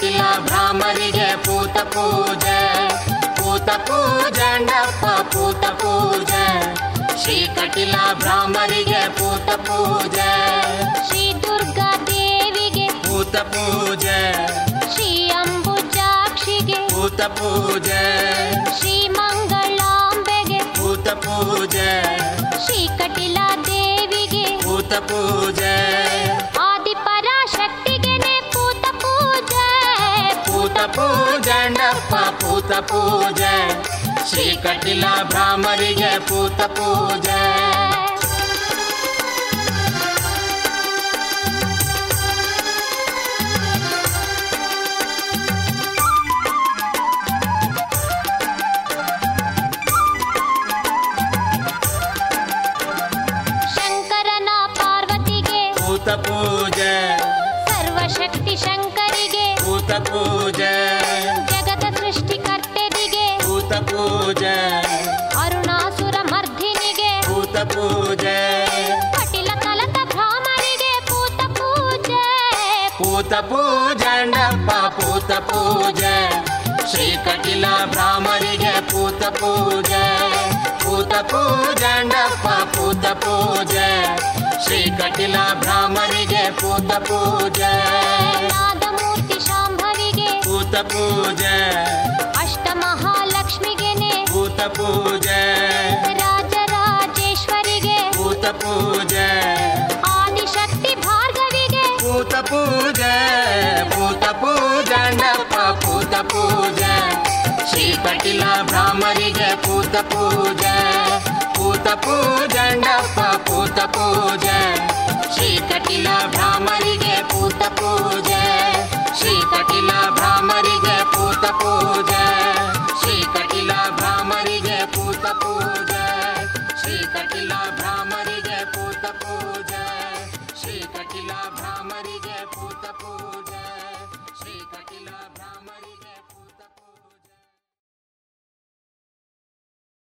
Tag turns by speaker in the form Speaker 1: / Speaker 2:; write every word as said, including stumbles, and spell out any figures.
Speaker 1: ಕಟಿಲ ಭ್ರಾಮರಿಗೆ ಪೂತ ಪೂಜೆ, ಪೂತ ಪೂಜಂಡಪ್ಪ ಪೂತ ಪೂಜೆ, ಶ್ರೀ ಕಟಿಲ ಭ್ರಾಮರಿಗೆ ಪೂತ ಪೂಜೆ,
Speaker 2: ಶ್ರೀ ದುರ್ಗಾ ದೇವಿಗೆ
Speaker 1: ಪೂತ ಪೂಜೆ,
Speaker 2: ಶ್ರೀ ಅಂಬುಜಾಕ್ಷಿಗೆ
Speaker 1: ಪೂತ ಪೂಜೆ,
Speaker 2: ಶ್ರೀ ಮಂಗಳಾಂಬೆಗೆ
Speaker 1: ಪೂತ ಪೂಜೆ,
Speaker 2: ಶ್ರೀ ಕಟಿಲ ದೇವಿಗೆ
Speaker 1: ಪೂತ ಪೂಜೆ,
Speaker 2: ಆದಿಪರಾಶಕ್ತಿಗೆನೆ ಪೂತ ಪೂಜೆ,
Speaker 1: ಪೂತ ಪೂಜಂಡಪ್ಪ ಪೂತ ಪೂಜೆ, ಶ್ರೀ ಕಟಿಲ ಭ್ರಾಮರಿಗೆ ಪೂತ ಪೂಜೆ.
Speaker 2: ಶಂಕರನ ಪಾರ್ವತಿಗೆ
Speaker 1: ಪೂತ ಪೂಜೆ,
Speaker 2: ಸರ್ವಶಕ್ತಿ ಶಂಕರಿಗೆ
Speaker 1: ಪೂತ ಪೂಜೆ,
Speaker 2: ಜಗತ ಸೃಷ್ಟಿಕರ್ತೆದಿಗೆ
Speaker 1: ಪೂತ ಪೂಜೆ,
Speaker 2: ಅರುಣಾಸುರ ಮರ್ಧಿನಿಗೆ
Speaker 1: ಪೂತ ಪೂಜೆ,
Speaker 2: ಕಟಿಲ ಕಲತ ಭ್ರಾಮರಿಗೆ ಪೂತ ಪೂಜೆ,
Speaker 1: ಪೂತ ಪೂಜಂಡಪ್ಪ ಪೂತ ಪೂಜೆ, ಶ್ರೀ ಕಟಿಲ ಭ್ರಾಮರಿಗೆ ಪೂತ ಪೂಜೆ, ಪೂತ ಪೂಜಂಡಪ್ಪ ಪೂತ ಪೂಜೆ, ಶ್ರೀ ಕಟಿಲ ಭ್ರಾಮರಿಗೆ ಪೂತ ಪೂಜೆ,
Speaker 2: ನಾದಮೂರ್ತಿ ಶಾಂಭವಿಗೆ
Speaker 1: ಪೂತ ಪೂಜೆ,
Speaker 2: ಅಷ್ಟಮಹಾಲಕ್ಷ್ಮಿಗೆನೆ
Speaker 1: ಪೂತ ಪೂಜೆ,
Speaker 2: ರಾಜರಾಜೇಶ್ವರಿಗೆ
Speaker 1: ಪೂತ ಪೂಜೆ,
Speaker 2: ಆದಿಶಕ್ತಿ ಭಾರ್ಗವಿಗೆ
Speaker 1: ಪೂತ ಪೂಜೆ, ಪೂತ ಪೂಜಂಡಪ್ಪ ಪೂತ ಪೂಜೆ, ಶ್ರೀ ಕಟಿಲ ಭ್ರಾಮರಿಗೆ ಪೂತ ಪೂಜೆ, ಪೂತ ಪೂಜಂಡಪ್ಪ ಪೂತ ಪೂಜೆ, ಶ್ರೀ ಕಟಿಲ ಭ್ರಾಮರಿಗೆ ಪೂತ ಪೂಜೆ, ಶ್ರೀ ಕಟಿಲ ಭ್ರಾಮರಿಗೆ ಪೂತ ಪೂಜೆ, ಶ್ರೀ ಕಟಿಲ ಭ್ರಾಮರಿಗೆ ಪೂತ ಪೂಜೆ, ಶ್ರೀ ಕಟಿಲ ಭ್ರಾಮರಿಗೆ ಪೂತ ಪೂಜೆ, ಶ್ರೀ ಕಟಿಲ